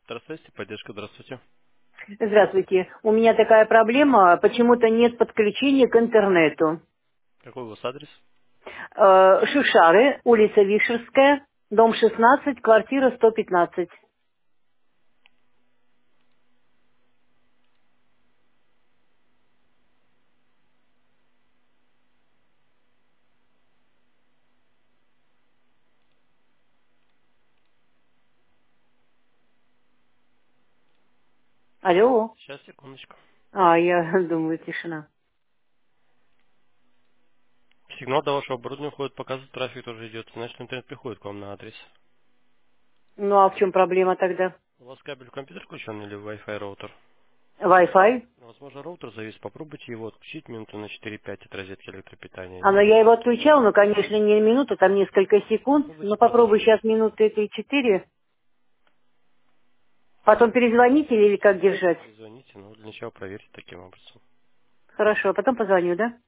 Здравствуйте, поддержка, здравствуйте. Здравствуйте. У меня такая проблема. Почему-то нет подключения к интернету. Какой у вас адрес? Шишары, улица Вишерская, дом 16, квартира 115. Алло. Сейчас, секундочку. Я думаю, тишина. Сигнал до вашего оборудования уходит, показывает, трафик тоже идет. Значит, интернет приходит к вам на адрес. Ну а в чем проблема тогда? У вас кабель в компьютер включен или Wi-Fi роутер? Wi-Fi? Возможно, роутер завис. Попробуйте его отключить минуты на 4-5 от розетки электропитания. Но я его отключала, но, конечно, не минуту, там несколько секунд. Попробуйте Но попробуй продолжить. сейчас минуты этой 4. Потом перезвоните или как держать? Перезвоните, но для начала проверьте таким образом. Хорошо, а потом позвоню, да?